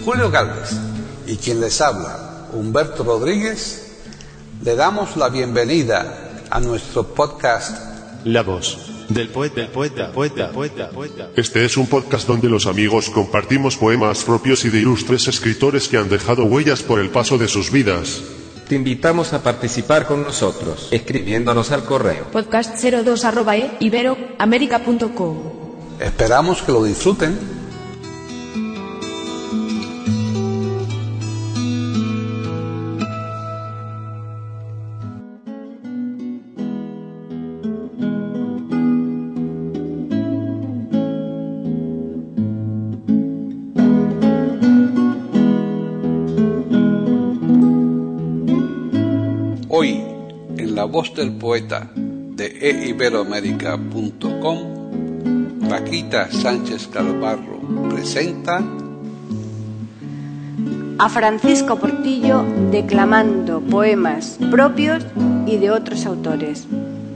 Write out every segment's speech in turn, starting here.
Julio Galvez y quien les habla, Humberto Rodríguez, le damos la bienvenida a nuestro podcast La voz del poeta. Este es un podcast donde los amigos compartimos poemas propios y de ilustres escritores que han dejado huellas por el paso de sus vidas. Te invitamos a participar con nosotros, escribiéndonos al correo podcast02@iberoamerica.com. Esperamos que lo disfruten. Hoy, en La Voz del Poeta de eiberoamerica.com, Paquita Sánchez Galvarro presenta a Francisco Portillo declamando poemas propios y de otros autores.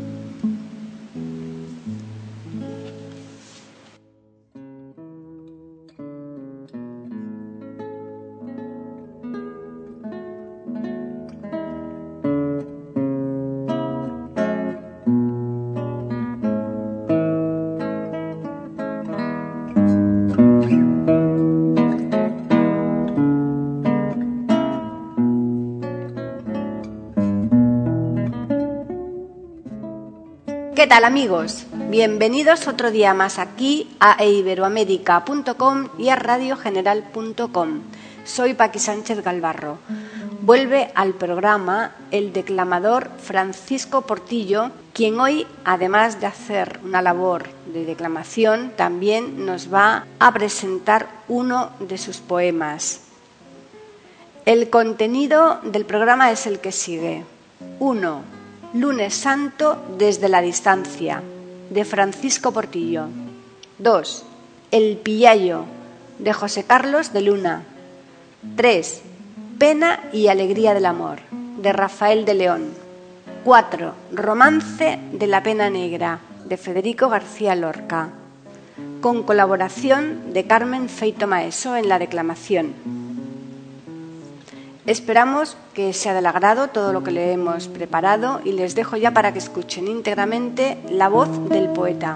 ¿Qué tal, amigos? Bienvenidos otro día más aquí a eiberoamerica.com y a radiogeneral.com. Soy Paqui Sánchez Galvarro. Vuelve al programa el declamador Francisco Portillo, quien hoy, además de hacer una labor de declamación, también nos va a presentar uno de sus poemas. El contenido del programa es el que sigue. 1. Lunes Santo desde la distancia, de Francisco Portillo. 2. El Pillayo, de José Carlos de Luna. 3. Pena y alegría del amor, de Rafael de León. 4. Romance de la pena negra, de Federico García Lorca, con colaboración de Carmen Feito Maeso en la declamación. Esperamos que sea del agrado todo lo que le hemos preparado y les dejo ya para que escuchen íntegramente la voz del poeta.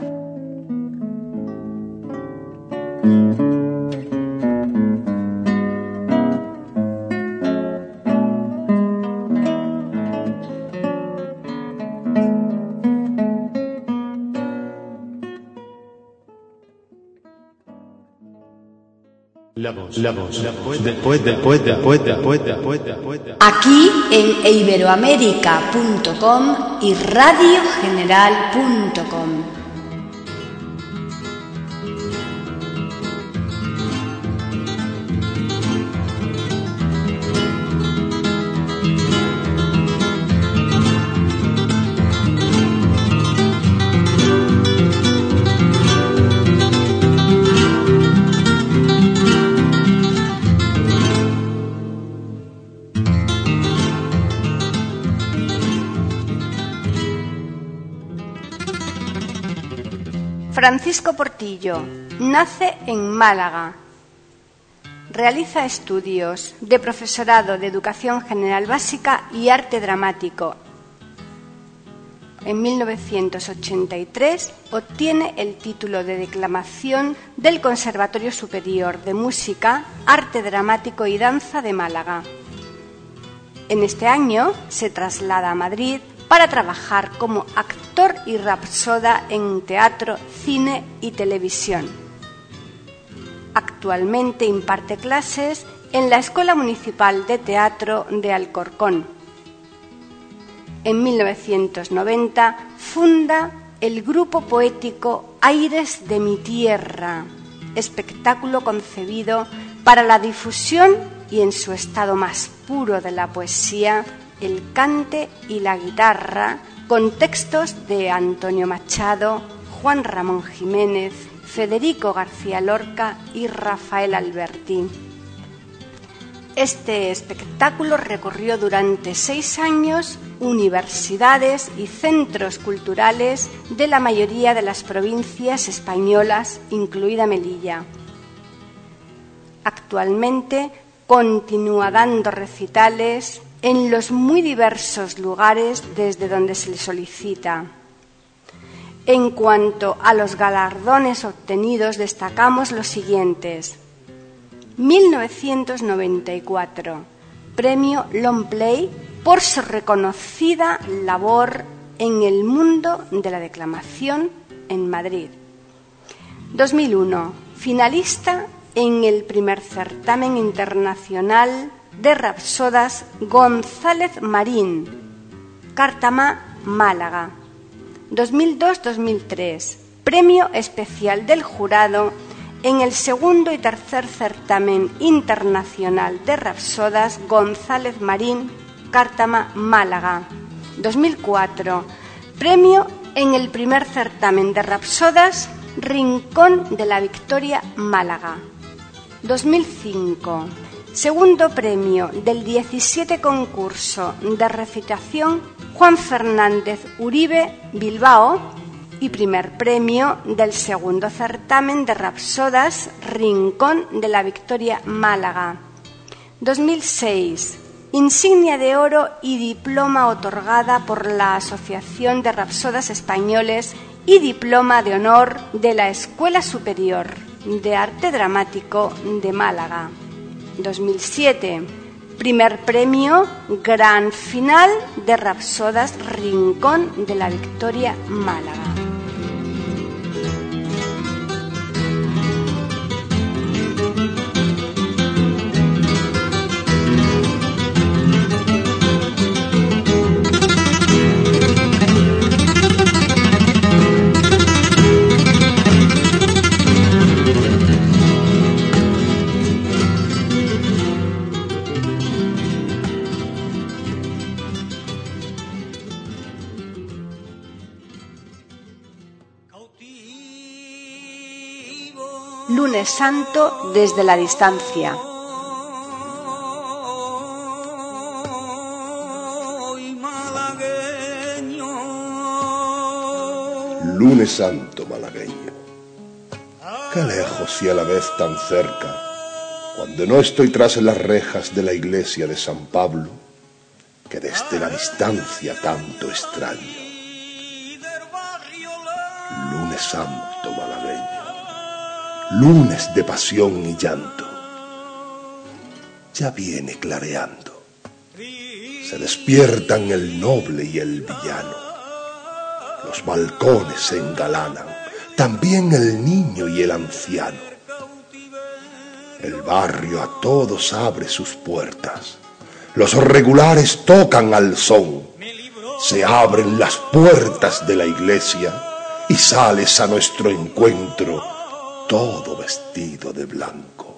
La voz del poeta. Aquí en eiberoamerica.com y radiogeneral.com. Francisco Portillo nace en Málaga. Realiza estudios de profesorado de Educación General Básica y Arte Dramático. En 1983 obtiene el título de declamación del Conservatorio Superior de Música, Arte Dramático y Danza de Málaga. En este año se traslada a Madrid para trabajar como actor y rapsoda en teatro, cine y televisión. Actualmente imparte clases en la Escuela Municipal de Teatro de Alcorcón. En 1990 funda el grupo poético Aires de mi Tierra, espectáculo concebido para la difusión y en su estado más puro de la poesía, el cante y la guitarra, con textos de Antonio Machado, Juan Ramón Jiménez, Federico García Lorca y Rafael Alberti. Este espectáculo recorrió durante 6 años universidades y centros culturales de la mayoría de las provincias españolas, incluida Melilla. Actualmente continúa dando recitales en los muy diversos lugares desde donde se le solicita. En cuanto a los galardones obtenidos, destacamos los siguientes. 1994, Premio Long Play por su reconocida labor en el mundo de la declamación en Madrid. 2001, finalista en el primer certamen internacional de rapsodas González Marín, Cártama, Málaga. 2002-2003, Premio Especial del Jurado en el segundo y tercer certamen internacional de rapsodas González Marín, Cártama, Málaga. 2004, Premio en el primer certamen de rapsodas Rincón de la Victoria, Málaga. 2005, segundo premio del 17 concurso de recitación Juan Fernández Uribe, Bilbao, y primer premio del segundo certamen de rapsodas Rincón de la Victoria, Málaga. 2006, insignia de oro y diploma otorgada por la Asociación de Rapsodas Españoles y diploma de honor de la Escuela Superior de Arte Dramático de Málaga. 2007, primer premio Gran Final de Rapsodas Rincón de la Victoria, Málaga. Lunes Santo desde la distancia. Lunes Santo malagueño. Qué lejos y a la vez tan cerca, cuando no estoy tras las rejas de la iglesia de San Pablo, que desde la distancia tanto extraño. Lunes Santo malagueño. Lunes de pasión y llanto, ya viene clareando. Se despiertan el noble y el villano. Los balcones se engalanan, también el niño y el anciano. El barrio a todos abre sus puertas. Los regulares tocan al son. Se abren las puertas de la iglesia y sales a nuestro encuentro, todo vestido de blanco.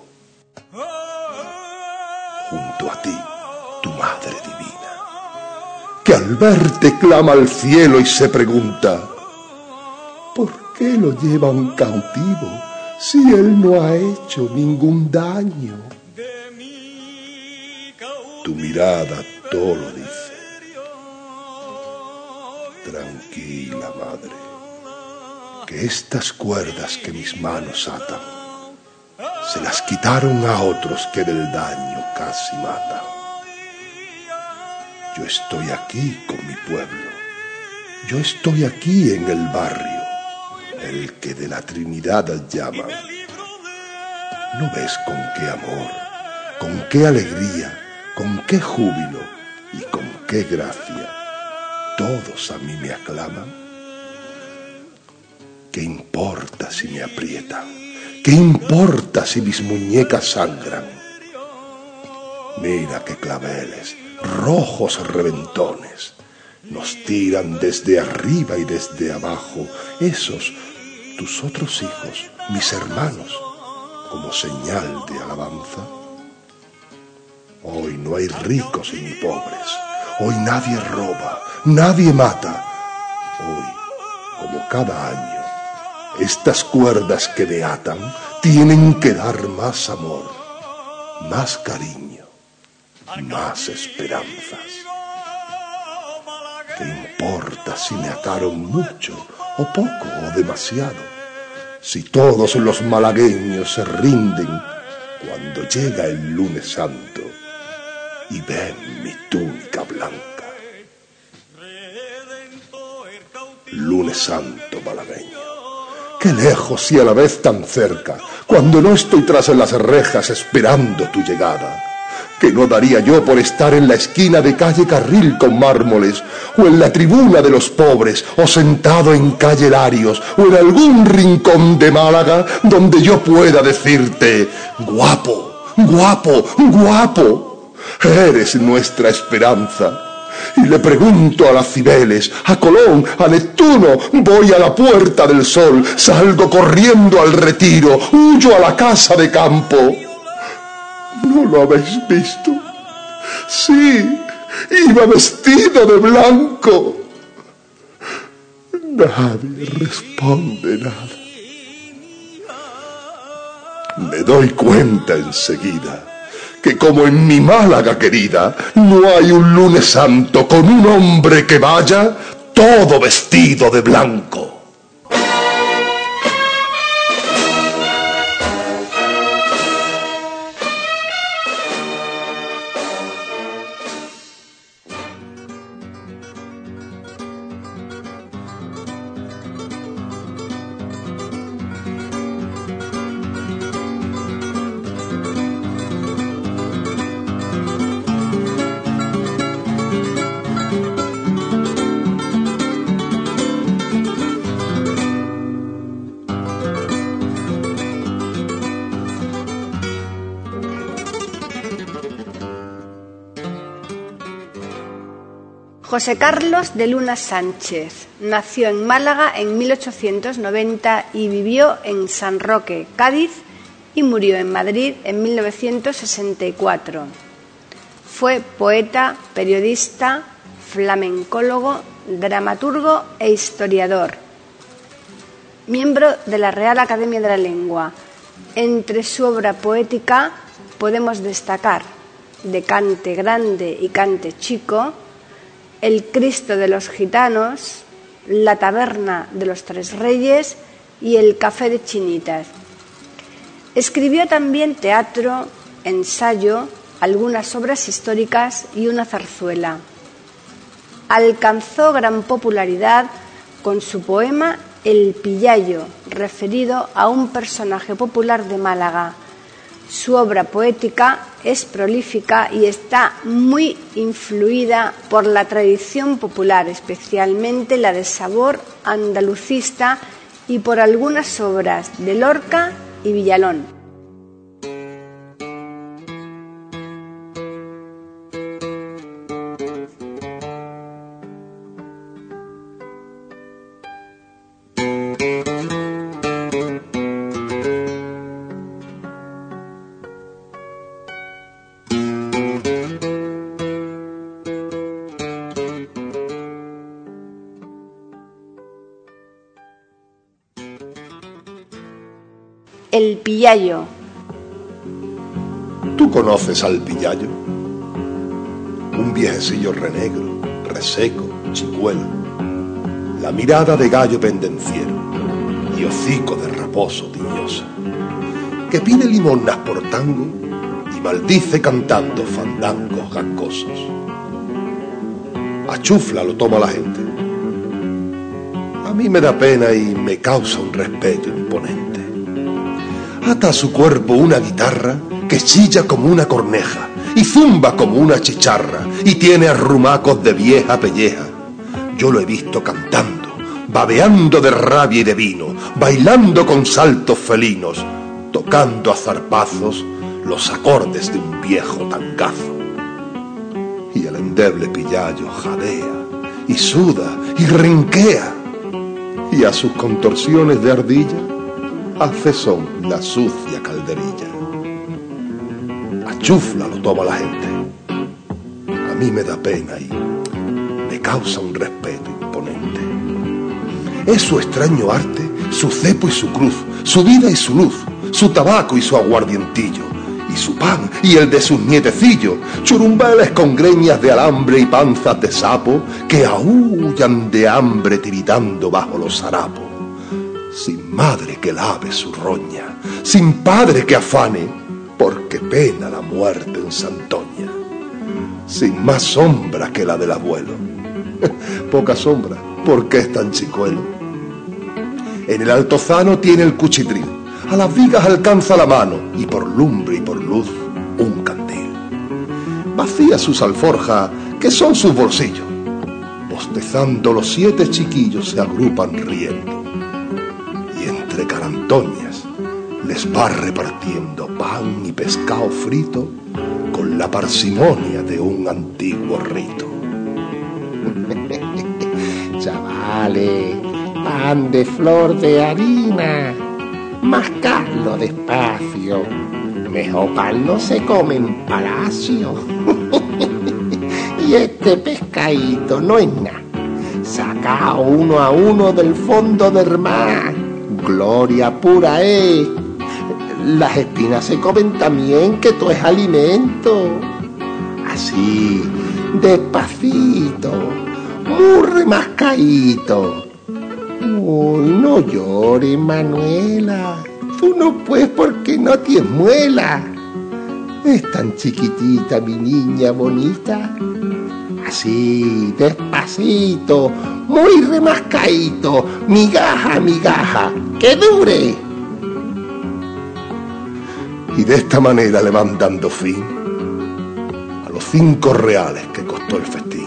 Junto a ti, tu Madre Divina, que al verte clama al cielo y se pregunta: ¿por qué lo llevan cautivo si él no ha hecho ningún daño? Tu mirada todo lo dice. Tranquila, Madre, que estas cuerdas que mis manos atan se las quitaron a otros que del daño casi matan. Yo estoy aquí con mi pueblo, yo estoy aquí en el barrio, el que de la Trinidad llaman. ¿No ves con qué amor, con qué alegría, con qué júbilo y con qué gracia todos a mí me aclaman? ¿Qué importa si me aprietan? ¿Qué importa si mis muñecas sangran? Mira qué claveles, rojos reventones, nos tiran desde arriba y desde abajo esos, tus otros hijos, mis hermanos, como señal de alabanza. Hoy no hay ricos ni pobres, hoy nadie roba, nadie mata. Hoy, como cada año, estas cuerdas que me atan tienen que dar más amor, más cariño, más esperanzas. ¿Qué importa si me ataron mucho o poco o demasiado? Si todos los malagueños se rinden cuando llega el lunes santo y ven mi túnica blanca. Lunes santo malagueño, qué lejos y a la vez tan cerca, cuando no estoy tras en las rejas esperando tu llegada. Que no daría yo por estar en la esquina de calle Carril con mármoles, o en la tribuna de los pobres, o sentado en calle Larios, o en algún rincón de Málaga donde yo pueda decirte: guapo, guapo, guapo, eres nuestra esperanza. Y le pregunto a las Cibeles, a Colón, a Neptuno, voy a la Puerta del Sol, salgo corriendo al Retiro, huyo a la casa de campo. ¿No lo habéis visto? Sí, iba vestido de blanco. Nadie responde nada. Me doy cuenta enseguida que como en mi Málaga querida no hay un lunes santo con un hombre que vaya todo vestido de blanco. José Carlos de Luna Sánchez nació en Málaga en 1890 y vivió en San Roque, Cádiz, y murió en Madrid en 1964. Fue poeta, periodista, flamencólogo, dramaturgo e historiador. Miembro de la Real Academia de la Lengua. Entre su obra poética podemos destacar De Cante Grande y Cante Chico, El Cristo de los Gitanos, La Taberna de los Tres Reyes y El Café de Chinitas. Escribió también teatro, ensayo, algunas obras históricas y una zarzuela. Alcanzó gran popularidad con su poema El Pillayo, referido a un personaje popular de Málaga. Su obra poética es prolífica y está muy influida por la tradición popular, especialmente la de sabor andalucista, y por algunas obras de Lorca y Villalón. El Pillayo. ¿Tú conoces al Pillayo? Un viejecillo renegro, reseco, chicuelo, la mirada de gallo pendenciero y hocico de raposo tiñoso, que pide limosnas por tango y maldice cantando fandangos gangosos. A chufla lo toma la gente. A mí me da pena y me causa un respeto imponente. Ata a su cuerpo una guitarra que chilla como una corneja y zumba como una chicharra y tiene arrumacos de vieja pelleja. Yo lo he visto cantando, babeando de rabia y de vino, bailando con saltos felinos, tocando a zarpazos los acordes de un viejo tangazo. Y el endeble Pillayo jadea y suda y renquea, y a sus contorsiones de ardilla hace son la sucia calderilla. A chufla lo toma la gente. A mí me da pena y me causa un respeto imponente. Es su extraño arte, su cepo y su cruz, su vida y su luz, su tabaco y su aguardientillo, y su pan y el de sus nietecillos, churumbeles con greñas de alambre y panzas de sapo que aúllan de hambre tiritando bajo los harapos. Sin madre que lave su roña, sin padre que afane, porque pena la muerte en Santoña, sin más sombra que la del abuelo. Poca sombra, porque es tan chicuelo. En el altozano tiene el cuchitril, a las vigas alcanza la mano, y por lumbre y por luz un candil. Vacía sus alforjas, que son sus bolsillos. Bostezando los 7 chiquillos se agrupan riendo, y entre carantoñas les va repartiendo pan y pescado frito con la parsimonia de un antiguo rito. Chavales, pan de flor de harina, mascarlo despacio, mejor pan no se come en palacio. Y este pescadito no es nada, sacao uno a uno del fondo del mar, gloria pura es. Las espinas se comen también, que todo es alimento. Así, despacito, muy remascadito. Uy, no llores, Manuela, tú no puedes porque no tienes muela. Es tan chiquitita mi niña bonita. Así, despacito, muy remascadito, migaja, migaja, que dure. Y de esta manera le van dando fin a los 5 reales que costó el festín.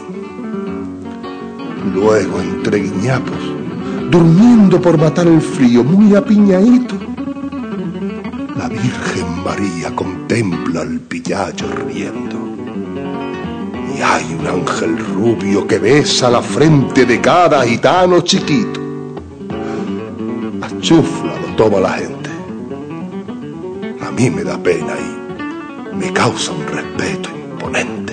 Luego, entre guiñapos, durmiendo por matar el frío, muy apiñadito, la Virgen María contempla al pillayo riendo. Y hay un ángel rubio que besa la frente de cada gitano chiquito. A chufla lo toma la gente. A mí me da pena y me causa un respeto imponente.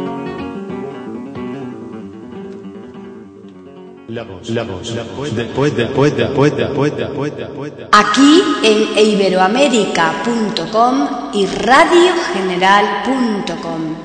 Aquí en iberoamerica.com y radiogeneral.com.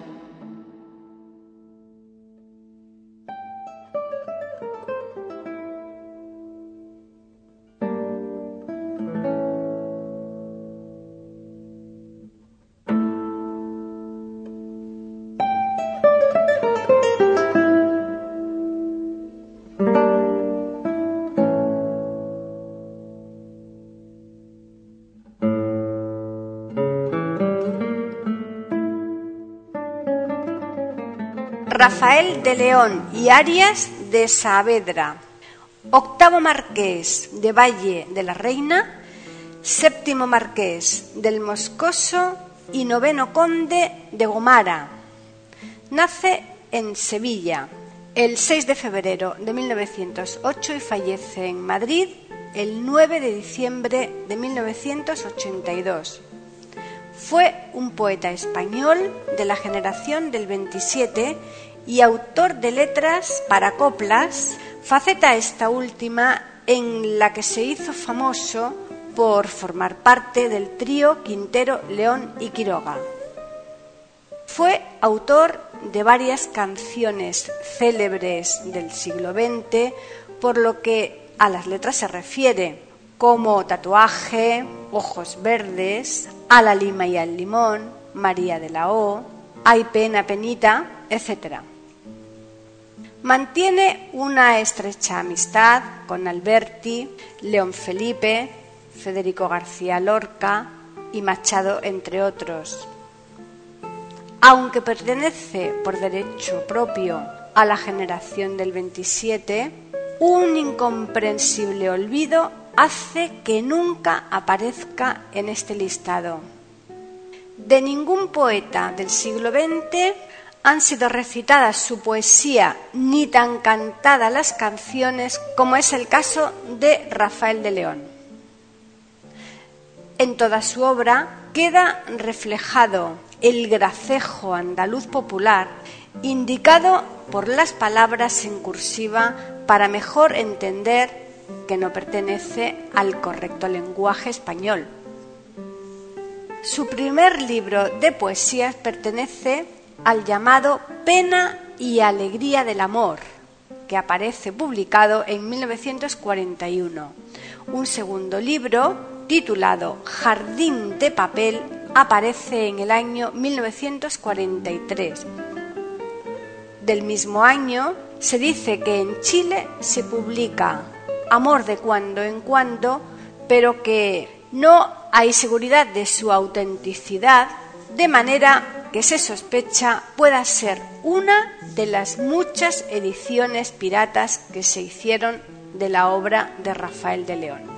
Rafael de León y Arias de Saavedra, 8º marqués de Valle de la Reina, 7º marqués del Moscoso y 9º conde de Gomara. Nace en Sevilla el 6 de febrero de 1908 y fallece en Madrid el 9 de diciembre de 1982. Fue un poeta español de la generación del 27 y autor de letras para coplas, faceta esta última en la que se hizo famoso por formar parte del trío Quintero, León y Quiroga. Fue autor de varias canciones célebres del siglo XX, por lo que a las letras se refiere, como Tatuaje, Ojos Verdes, A la lima y al limón, María de la O, Hay pena, penita, etc. Mantiene una estrecha amistad con Alberti, León Felipe, Federico García Lorca y Machado, entre otros. Aunque pertenece por derecho propio a la generación del 27, un incomprensible olvido hace que nunca aparezca en este listado. De ningún poeta del siglo XX han sido recitadas su poesía ni tan cantadas las canciones como es el caso de Rafael de León. En toda su obra queda reflejado el gracejo andaluz popular, indicado por las palabras en cursiva para mejor entender que no pertenece al correcto lenguaje español. Su primer libro de poesías pertenece al llamado Pena y Alegría del Amor, que aparece publicado en 1941. Un segundo libro, titulado Jardín de Papel, aparece en el año 1943. Del mismo año se dice que en Chile se publica Amor de cuando en cuando, pero que no hay seguridad de su autenticidad, de manera que se sospecha pueda ser una de las muchas ediciones piratas que se hicieron de la obra de Rafael de León.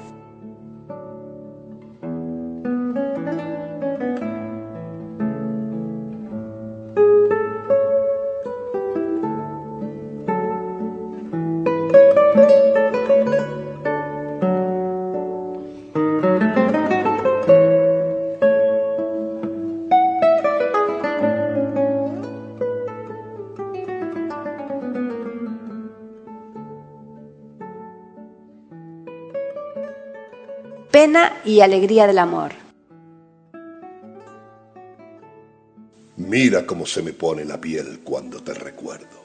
Pena y alegría del amor. Mira cómo se me pone la piel cuando te recuerdo.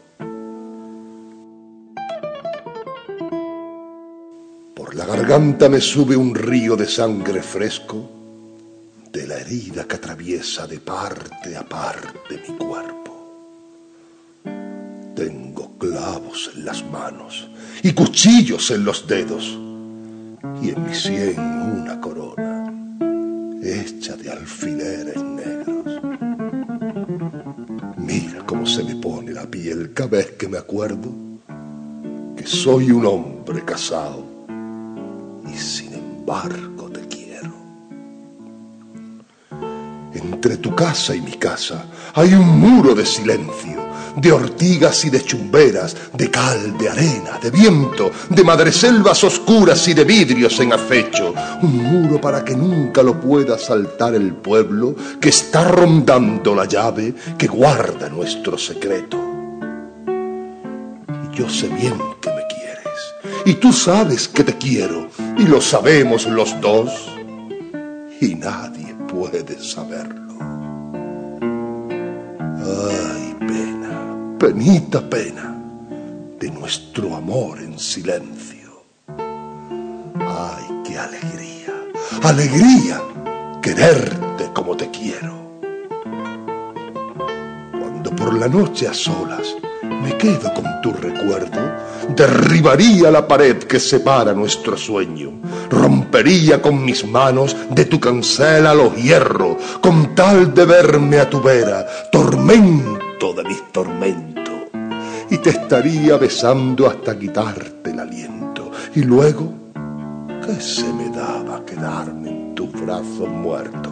Por la garganta me sube un río de sangre fresco de la herida que atraviesa de parte a parte mi cuerpo. Tengo clavos en las manos y cuchillos en los dedos, y en mi sien una corona hecha de alfileres negros. Mira cómo se me pone la piel cada vez que me acuerdo que soy un hombre casado y sin embargo te quiero. Entre tu casa y mi casa hay un muro de silencio, de ortigas y de chumberas, de cal, de arena, de viento, de madreselvas oscuras y de vidrios en acecho. Un muro para que nunca lo pueda saltar el pueblo que está rondando la llave que guarda nuestro secreto. Y yo sé bien que me quieres, y tú sabes que te quiero, y lo sabemos los dos, y nadie puede saberlo. Ay, pena, penita pena de nuestro amor en silencio. Ay, qué alegría, alegría quererte como te quiero. Cuando por la noche a solas me quedo con tu recuerdo, derribaría la pared que separa nuestro sueño, rompería con mis manos de tu cancela los hierros, con tal de verme a tu vera, tormento de mis tormentos, y te estaría besando hasta quitarte el aliento, y luego, ¿qué se me daba quedarme en tus brazos muertos?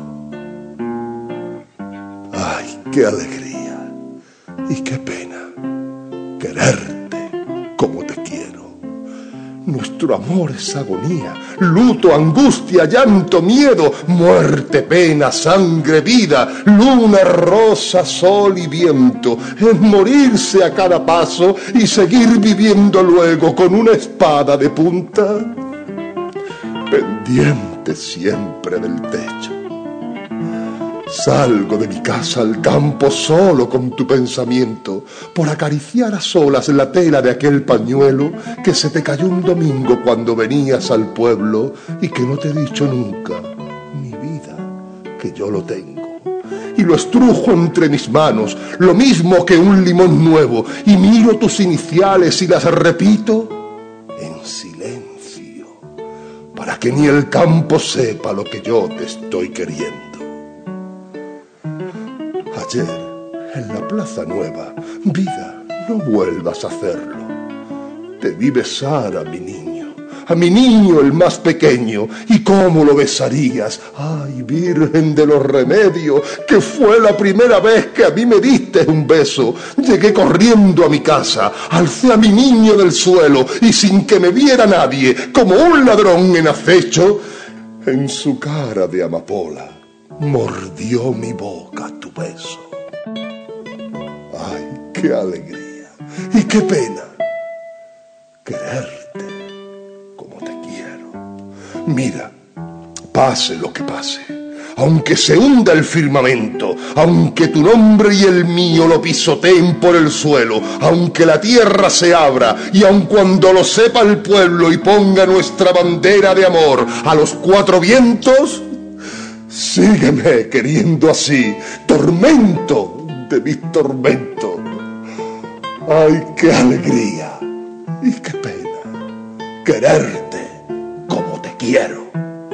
Ay, qué alegría y qué pena quererte como te quiero. Nuestro amor es agonía, luto, angustia, llanto, miedo, muerte, pena, sangre, vida, luna, rosa, sol y viento. Es morirse a cada paso y seguir viviendo luego con una espada de punta pendiente siempre del techo. Salgo de mi casa al campo solo con tu pensamiento, por acariciar a solas la tela de aquel pañuelo que se te cayó un domingo cuando venías al pueblo y que no te he dicho nunca, mi vida, que yo lo tengo. Y lo estrujo entre mis manos, lo mismo que un limón nuevo, y miro tus iniciales y las repito en silencio, para que ni el campo sepa lo que yo te estoy queriendo. Ayer, en la Plaza Nueva, vida, no vuelvas a hacerlo. Te vi besar a mi niño el más pequeño, y cómo lo besarías. Ay, Virgen de los Remedios, que fue la primera vez que a mí me diste un beso. Llegué corriendo a mi casa, alcé a mi niño del suelo, y sin que me viera nadie, como un ladrón en acecho, en su cara de amapola mordió mi boca tu beso. Ay, qué alegría y qué pena quererte como te quiero. Mira, pase lo que pase, aunque se hunda el firmamento, aunque tu nombre y el mío lo pisoteen por el suelo, aunque la tierra se abra y aun cuando lo sepa el pueblo y ponga nuestra bandera de amor a los cuatro vientos, Sígueme queriendo así, tormento de mis tormentos. ¡Ay, qué alegría y qué pena quererte como te quiero!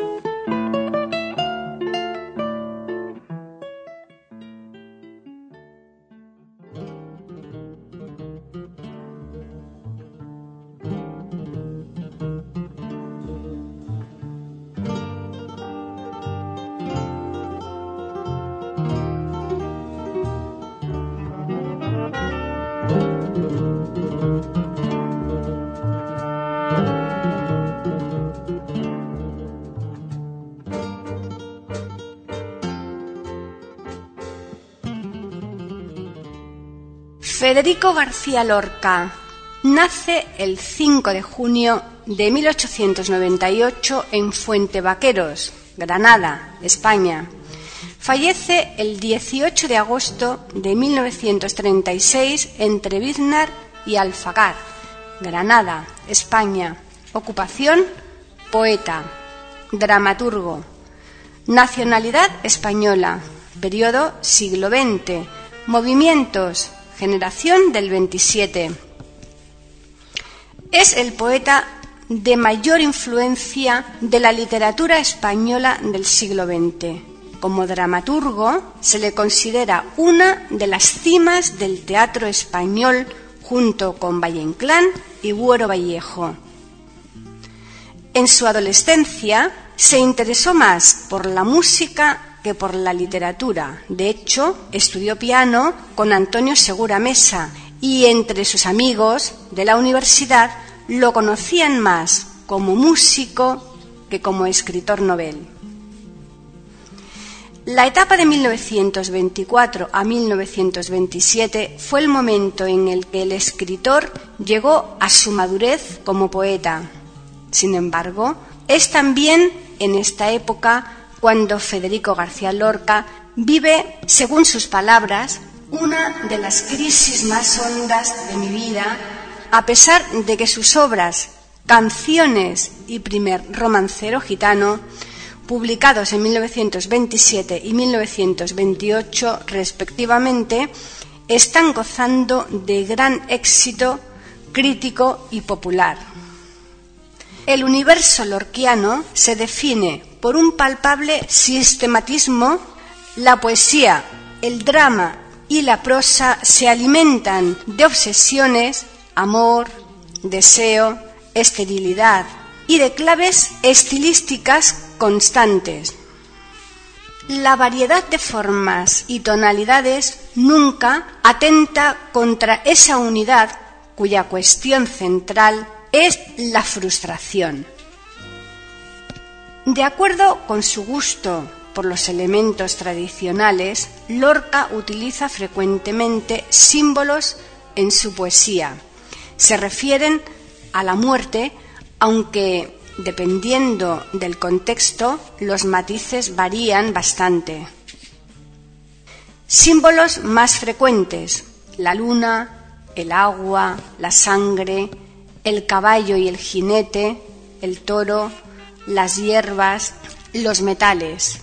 Federico García Lorca nace el 5 de junio de 1898 en Fuentevaqueros, Granada, España. Fallece el 18 de agosto de 1936 entre Biznar y Alfagar, Granada, España. Ocupación: poeta, dramaturgo. Nacionalidad española. Periodo siglo XX. Movimientos: generación del 27. Es el poeta de mayor influencia de la literatura española del siglo XX. Como dramaturgo, se le considera una de las cimas del teatro español junto con Valle Inclán y Buero Vallejo. En su adolescencia se interesó más por la música que por la literatura. De hecho, estudió piano con Antonio Segura Mesa y entre sus amigos de la universidad lo conocían más como músico que como escritor novel. La etapa de 1924 a 1927 fue el momento en el que el escritor llegó a su madurez como poeta. Sin embargo, es también en esta época cuando Federico García Lorca vive, según sus palabras, una de las crisis más hondas de mi vida, a pesar de que sus obras, Canciones y Primer romancero gitano, publicados en 1927 y 1928 respectivamente, están gozando de gran éxito crítico y popular. El universo lorquiano se define por un palpable sistematismo. La poesía, el drama y la prosa se alimentan de obsesiones, amor, deseo, esterilidad y de claves estilísticas constantes. La variedad de formas y tonalidades nunca atenta contra esa unidad cuya cuestión central es la frustración. De acuerdo con su gusto por los elementos tradicionales, Lorca utiliza frecuentemente símbolos en su poesía. Se refieren a la muerte, aunque dependiendo del contexto, los matices varían bastante. Símbolos más frecuentes: la luna, el agua, la sangre, el caballo y el jinete, el toro, las hierbas, los metales.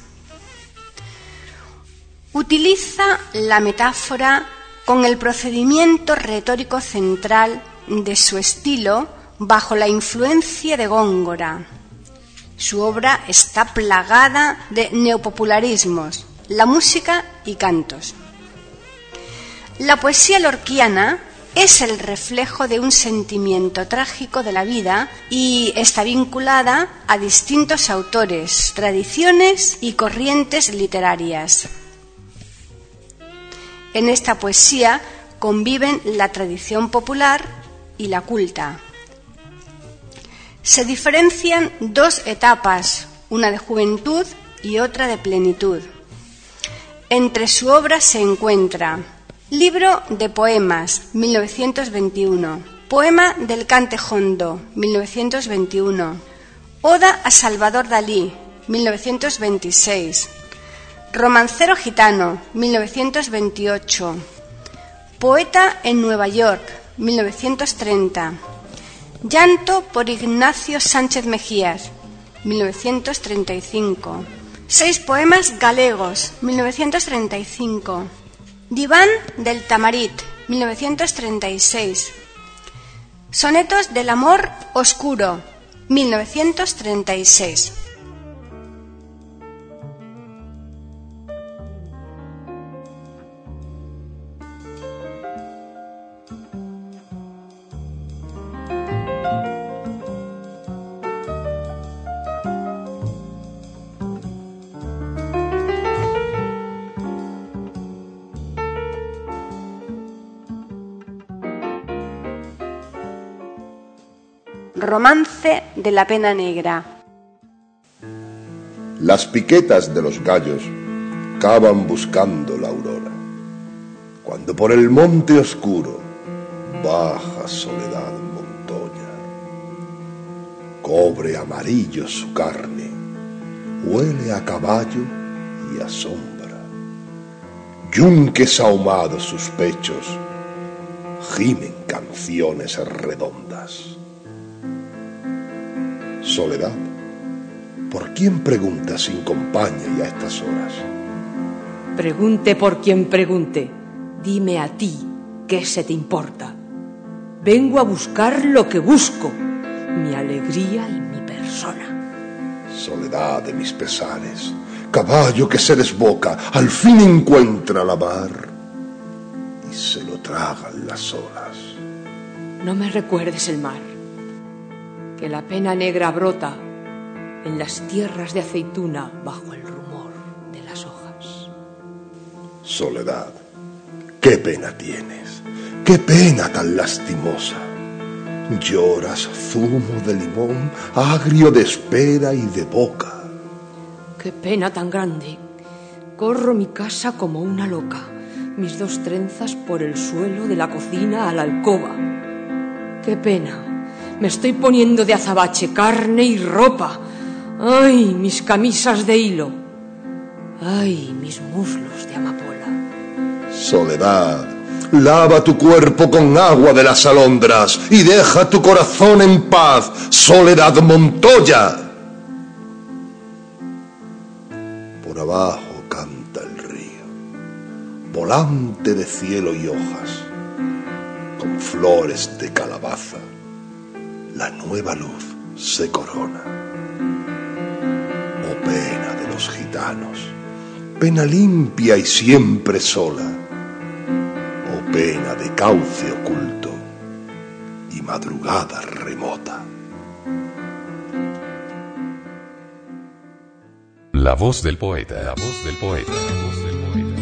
Utiliza la metáfora con el procedimiento retórico central de su estilo bajo la influencia de Góngora. Su obra está plagada de neopopularismos, la música y cantos. La poesía lorquiana es el reflejo de un sentimiento trágico de la vida y está vinculada a distintos autores, tradiciones y corrientes literarias. En esta poesía conviven la tradición popular y la culta. Se diferencian dos etapas, una de juventud y otra de plenitud. Entre su obra se encuentra Libro de poemas, 1921, Poema del Cante Jondo, 1921, Oda a Salvador Dalí, 1926, Romancero gitano, 1928, Poeta en Nueva York, 1930, Llanto por Ignacio Sánchez Mejías, 1935, 6 poemas galegos, 1935. Diván del Tamarit, 1936. Sonetos del amor oscuro, 1936. Romance de la pena negra. Las piquetas de los gallos cavan buscando la aurora. Cuando por el monte oscuro baja Soledad Montoya. Cobre amarillo su carne, huele a caballo y a sombra. Yunques ahumados sus pechos, gimen canciones redondas. Soledad, ¿por quién pregunta sin compañía y a estas horas? Pregunte por quien pregunte, dime a ti qué se te importa. Vengo a buscar lo que busco, mi alegría y mi persona. Soledad de mis pesares, caballo que se desboca, al fin encuentra la mar y se lo tragan las olas. No me recuerdes el mar, que la pena negra brota en las tierras de aceituna bajo el rumor de las hojas. Soledad, qué pena tienes, qué pena tan lastimosa. Lloras zumo de limón, agrio de espera y de boca. Qué pena tan grande. Corro mi casa como una loca, mis 2 trenzas por el suelo de la cocina a la alcoba. Qué pena. Me estoy poniendo de azabache carne y ropa. ¡Ay, mis camisas de hilo! ¡Ay, mis muslos de amapola! Soledad, lava tu cuerpo con agua de las alondras y deja tu corazón en paz, Soledad Montoya. Por abajo canta el río, volante de cielo y hojas, con flores de calabaza. La nueva luz se corona. Oh pena de los gitanos, pena limpia y siempre sola. Oh pena de cauce oculto y madrugada remota. La voz del poeta, la voz del poeta, la voz del poeta.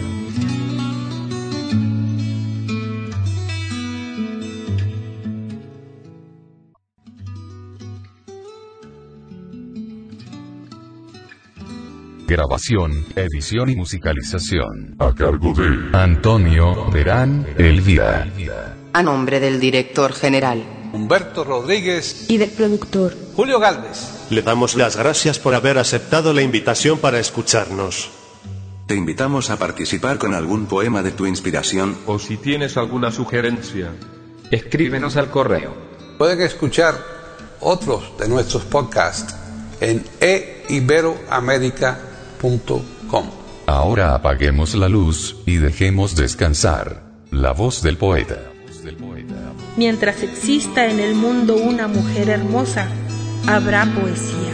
Grabación, edición y musicalización A cargo de Antonio Terán Elvira. A nombre del director general Humberto Rodríguez Y del productor Julio Galvez. Le damos las gracias por haber aceptado la invitación para escucharnos. Te invitamos a participar con algún poema de tu inspiración. O si tienes alguna sugerencia, escríbenos al correo. Pueden escuchar otros de nuestros podcasts en eiberoamerica.com. Ahora apaguemos la luz y dejemos descansar la voz del poeta. Mientras exista en el mundo una mujer hermosa, habrá poesía.